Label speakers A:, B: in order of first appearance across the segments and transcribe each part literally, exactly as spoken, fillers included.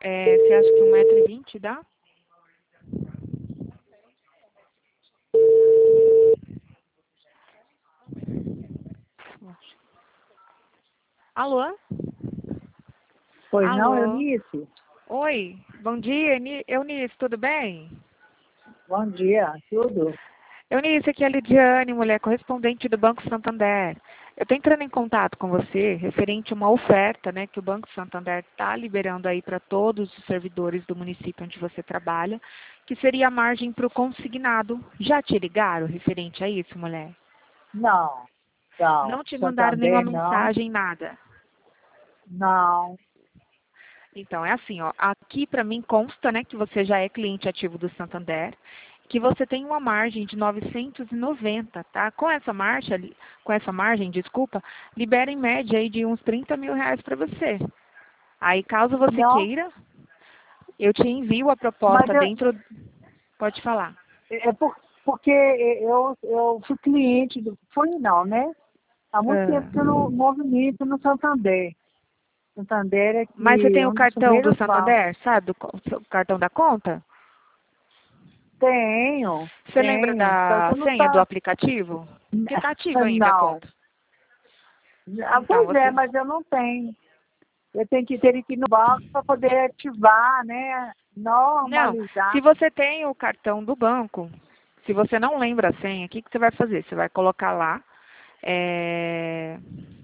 A: É, você acha que um metro e vinte dá? Alô?
B: Pois não,
A: Alô?
B: Eunice?
A: Oi, bom dia, Eni- Eunice, tudo bem?
B: Bom dia, tudo?
A: Eunice, aqui é a Lidiane, mulher correspondente do Banco Santander. Eu estou entrando em contato com você referente a uma oferta, né, que o Banco Santander está liberando aí para todos os servidores do município onde você trabalha, que seria a margem para o consignado. Já te ligaram referente a isso, mulher?
B: Não, não.
A: Não te mandaram nenhuma
B: Santander, não.
A: mensagem, nada?
B: Não.
A: Então, é assim, ó, aqui para mim consta, né, que você já é cliente ativo do Santander, que você tem uma margem de novecentos e noventa, tá? Com essa marcha, li- com essa margem, desculpa, libera em média aí de uns trinta mil reais para você. Aí, caso você
B: Não,
A: queira, eu te envio a
B: mas
A: proposta
B: eu,
A: dentro, pode falar.
B: é por, porque eu, eu fui cliente do. Fui não, né? Há muito tempo que eu
A: Ah,
B: não movimento no Santander. Santander é
A: mas você
B: que
A: tem
B: é
A: o
B: um dos
A: cartão do
B: primeiros bancos.
A: Santander, sabe? Do co- o cartão da conta?
B: Tenho,
A: Você lembra
B: tenho. Só
A: da
B: que não
A: senha do
B: tá.
A: aplicativo? Porque está ativa ainda a
B: Não.
A: conta.
B: Ah,
A: Então,
B: pois é,
A: você
B: mas eu não tenho. Eu tenho que ter que ir no banco para poder ativar, né?
A: Não,
B: Normalizar.
A: se você tem o cartão do banco, se você não lembra a senha, o que, que você vai fazer? Você vai colocar lá é,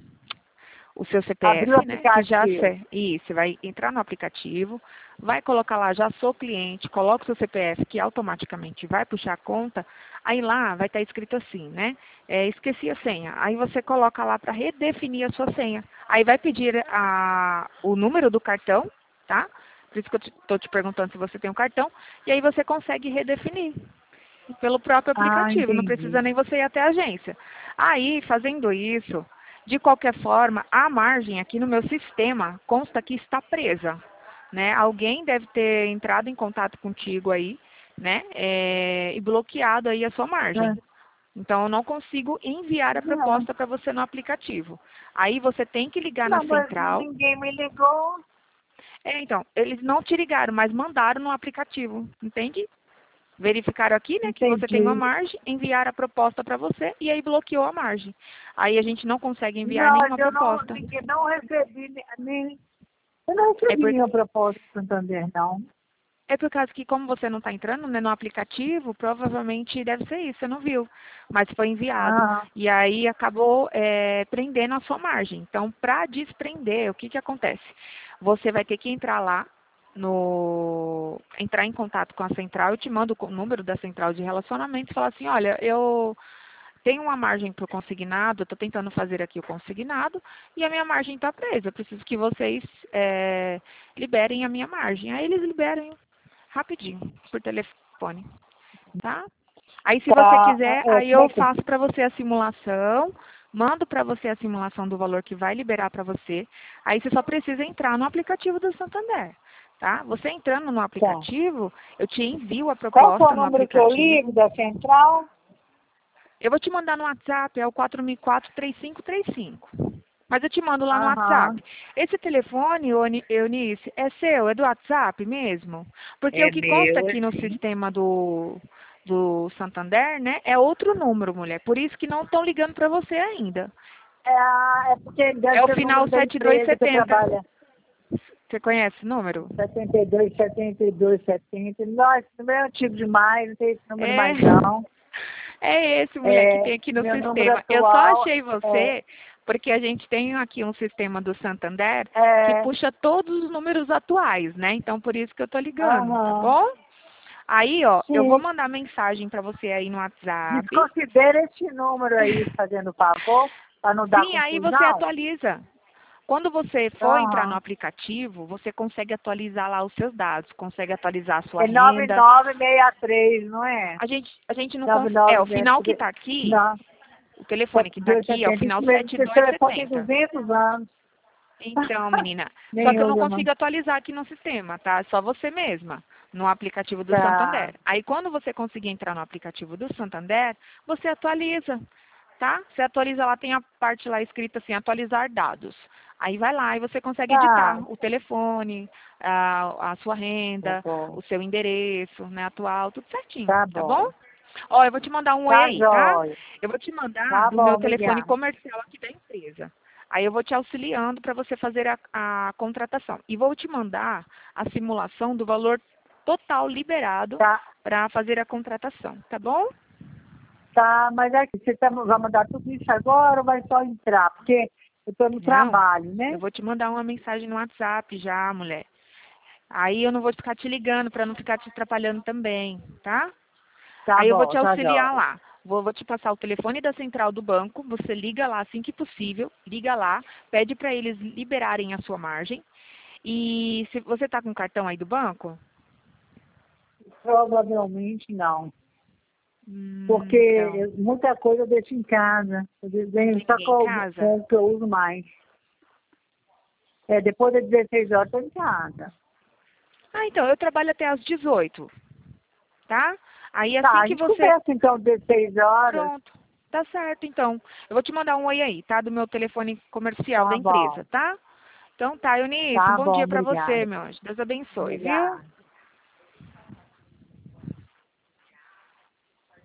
A: o seu
B: Abrir o
A: C P F, né? Que já
B: aplicativo.
A: serve. Isso, você vai entrar no aplicativo, vai colocar lá, já sou cliente, coloca o seu C P F, que automaticamente vai puxar a conta. Aí lá vai estar escrito assim, né? É, esqueci a senha. Aí você coloca lá para redefinir a sua senha. Aí vai pedir a, o número do cartão, tá? Por isso que eu estou te perguntando se você tem um cartão. E aí você consegue redefinir pelo próprio
B: Ah,
A: aplicativo. Não
B: entendi.
A: precisa nem você ir até a agência. Aí, fazendo isso, de qualquer forma, a margem aqui no meu sistema consta que está presa. Né? Alguém deve ter entrado em contato contigo aí, né? É, e bloqueado aí a sua
B: É,
A: margem. Então, eu não consigo enviar a
B: não,
A: proposta para você no aplicativo. Aí você tem que ligar na
B: não, mas
A: central.
B: ninguém me ligou.
A: É, então, eles não te ligaram, mas mandaram no aplicativo, entende? Verificaram aqui, né, que você tem uma
B: Entendi.
A: margem, enviaram a proposta para você e aí bloqueou a margem. Aí a gente não consegue enviar
B: Não,
A: nenhuma
B: eu não,
A: proposta.
B: ninguém, não recebi ne- nem. Eu não
A: É
B: recebi
A: por,
B: nenhuma proposta do Santander, não.
A: é por causa que como você não está entrando, né, no aplicativo, provavelmente deve ser isso, você não viu. Mas foi enviado.
B: Ah,
A: E aí acabou é, prendendo a sua margem. Então, para desprender, o que, que acontece? Você vai ter que entrar lá no entrar em contato com a central, eu te mando o número da central de relacionamento e falar assim, olha, eu tenho uma margem para o consignado, estou tentando fazer aqui o consignado e a minha margem está presa. Eu preciso que vocês é, liberem a minha margem. Aí eles liberam rapidinho, por telefone, tá? Aí se você
B: tá.
A: quiser,
B: É,
A: aí
B: como
A: eu
B: é que.
A: faço para você a simulação, mando para você a simulação do valor que vai liberar para você. Aí você só precisa entrar no aplicativo do Santander, tá? Você entrando no
B: Tá.
A: aplicativo, eu te envio a
B: Qual que é o
A: proposta no
B: número que eu
A: aplicativo.
B: ligo da central?
A: Eu vou te mandar no WhatsApp, é o quatro mil e quatro, três cinco três cinco. Mas eu te mando lá no
B: Aham.
A: WhatsApp. Esse telefone, Euni- Eunice, é seu? É do WhatsApp mesmo? Porque o
B: É
A: que consta
B: meu, é
A: aqui no
B: sim.
A: sistema do, do Santander, né, é outro número, mulher. Por isso que não estão ligando para você ainda.
B: É, a- é porque deve
A: É o
B: ser o
A: final
B: número da
A: sete dois
B: empresa que eu
A: setenta.
B: trabalho.
A: Você conhece o número?
B: setenta e dois, setenta e dois, setenta. Nossa, esse número é antigo demais, não tem esse número
A: É,
B: mais não.
A: é esse, mulher, que
B: É,
A: tem aqui no
B: meu número
A: sistema. Eu só
B: atual
A: achei
B: é,
A: você porque a gente tem aqui um sistema do Santander que
B: é
A: puxa todos os números atuais, né? Então, por isso que eu tô ligando, tá
B: aham,
A: bom? Aí, ó, eu vou
B: sim.
A: mandar mensagem para você aí no WhatsApp.
B: Desconsidere esse número aí, fazendo favor, para não dar
A: Sim, aí você
B: confusão.
A: atualiza. Quando você for entrar no
B: Aham.
A: aplicativo, você consegue atualizar lá os seus dados, consegue atualizar a sua
B: É nove
A: renda.
B: nove seis três, não é?
A: A gente, a gente não
B: nove
A: consegue. É,
B: nove
A: o final que
B: seis três.
A: está aqui,
B: Não,
A: o telefone que está
B: setenta e dois,
A: aqui é o
B: setenta.
A: final
B: Isso mesmo, esse
A: setenta e dois
B: telefone tem
A: setenta.
B: duzentos anos.
A: Então, menina, só
B: Nem
A: que eu não
B: usa mais.
A: consigo atualizar aqui no sistema, tá? Só você mesma, no aplicativo do
B: Tá.
A: Santander. Aí, quando você conseguir entrar no aplicativo do Santander, você atualiza, tá? Você atualiza lá, tem a parte lá escrita assim, atualizar dados. Aí vai lá e você consegue
B: Tá,
A: editar o telefone, a, a sua
B: tá
A: renda,
B: bom,
A: o seu endereço, né, atual, tudo certinho,
B: tá
A: tá bom?
B: bom.
A: Ó, eu vou te mandar um oi
B: Tá
A: aí, tá?
B: jóia.
A: Eu vou te mandar
B: Tá
A: do
B: bom,
A: meu telefone
B: obrigada.
A: comercial aqui da empresa. Aí eu vou te auxiliando para você fazer a, a contratação. E vou te mandar a simulação do valor total liberado
B: Tá,
A: para fazer a contratação, tá bom?
B: tá, mas aqui, você tá, vai mandar tudo isso agora ou vai só entrar? Porque eu tô no
A: Não,
B: trabalho, né?
A: eu vou te mandar uma mensagem no WhatsApp já, mulher. Aí eu não vou ficar te ligando para não ficar te atrapalhando também, tá?
B: Tá
A: Aí eu vou
B: bom,
A: te
B: tá
A: auxiliar
B: jóia.
A: lá. Vou, vou te passar o telefone da central do banco. Você liga lá assim que possível. Liga lá, pede para eles liberarem a sua margem. E se você está com cartão aí do banco?
B: Provavelmente não.
A: Hum, então,
B: Porque muita coisa eu deixo em casa. Eu
A: não
B: desenho
A: tem
B: só
A: ninguém em
B: com,
A: casa?
B: com o que eu uso mais. É, depois das dezesseis horas eu tô em casa.
A: Ah, então, eu trabalho até às dezoito, tá? Aí
B: Tá,
A: assim
B: a
A: que
B: gente
A: você...
B: conversa então dezesseis horas.
A: Pronto. Tá certo, então. Eu vou te mandar um oi aí, tá? Do meu telefone comercial da
B: Tá bom.
A: empresa, tá? Então tá, Eunice, um
B: Tá
A: bom
B: bom,
A: dia pra você,
B: obrigada.
A: meu anjo. Deus abençoe, viu?
B: Obrigada.